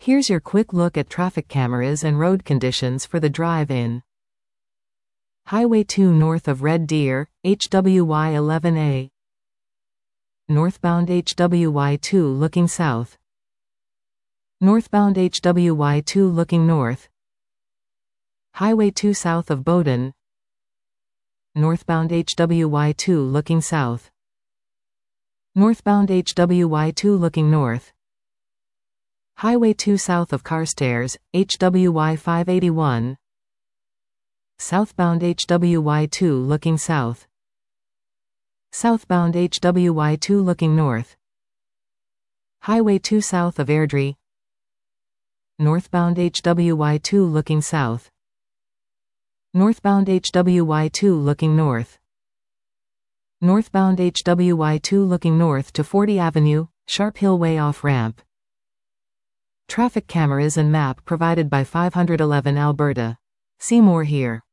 Here's your quick look at traffic cameras and road conditions for the drive-in. Highway 2 north of Red Deer, HWY 11A. Northbound HWY 2 looking south. Northbound HWY 2 looking north. Highway 2 south of Bowdoin. Northbound HWY 2 looking south. Northbound HWY 2 looking north. Highway 2 south of Carstairs, HWY 581. Southbound HWY 2 looking south. Southbound HWY 2 looking north. Highway 2 south of Airdrie. Northbound HWY 2 looking south. Northbound HWY 2 looking north. Northbound HWY 2 looking north to 40 Avenue, Sharp Hill Way off-ramp. Traffic cameras and map provided by 511 Alberta. See more here.